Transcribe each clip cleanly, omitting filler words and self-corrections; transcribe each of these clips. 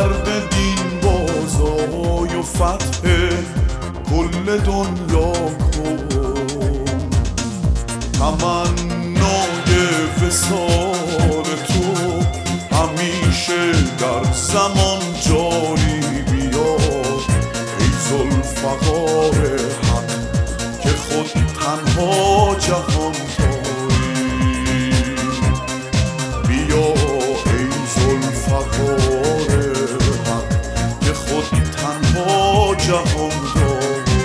درد دین بازای و فتح کل دنیا کن. تمنای وصال تو همیشه در زمان جاری بیاد. ای ذوالفقار حق که خود تنها جهان داری، بیا ای ذوالفقار حق که خود تنها جهان داری.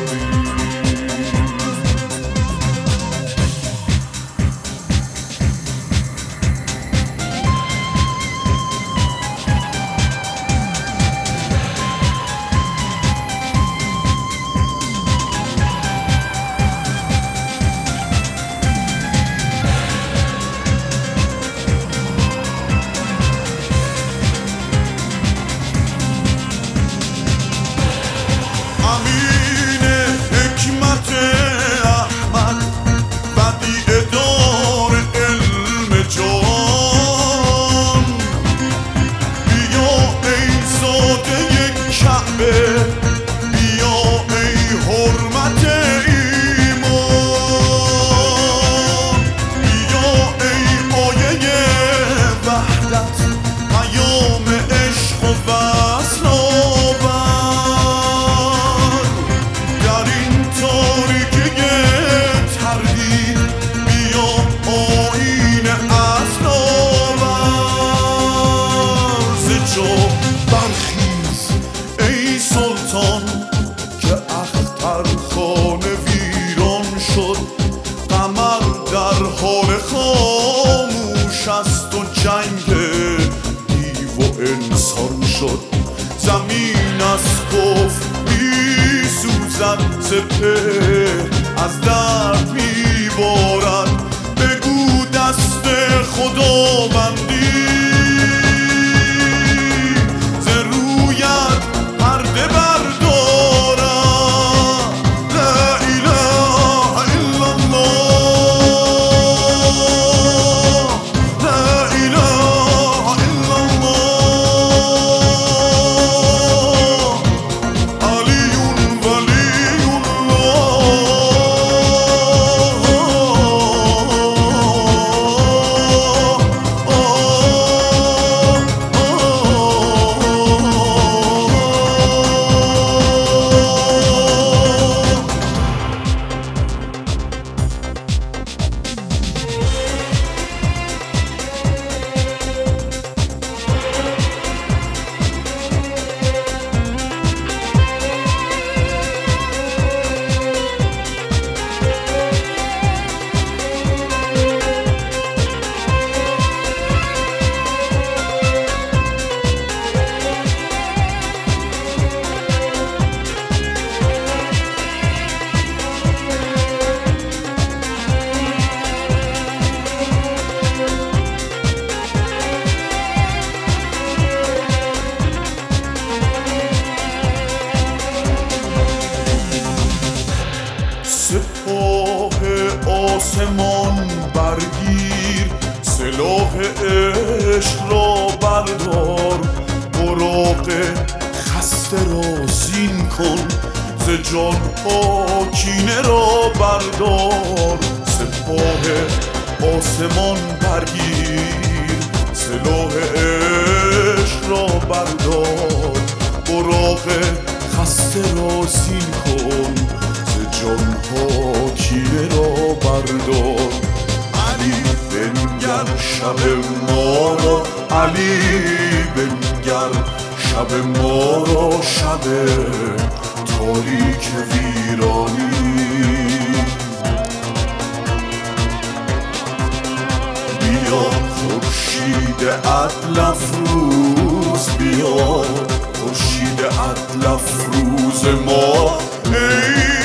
برخیز ای سلطان که اخترخانه ویران شد. قمر در حال خاموش است و جنگ دیو و انسان شد. زمین از کفر می سوزد، سپهر از درد می بارد. بگو دست خداوندی سپاه آسمان برگیر، سلاح عشق را بردار. براق خسته را زین کن، ز جانها کینه را بردار. سپاه آسمان برگیر، سلاح عشق را بردار. براق خسته را زین کن، جانها کینه را بردار. علی بنگر شب ما را، علی بنگر شب ما را، شب تاریک ویرانی. بیا خورشید عدل افروز، بیا خورشید عدل افروز ما. ای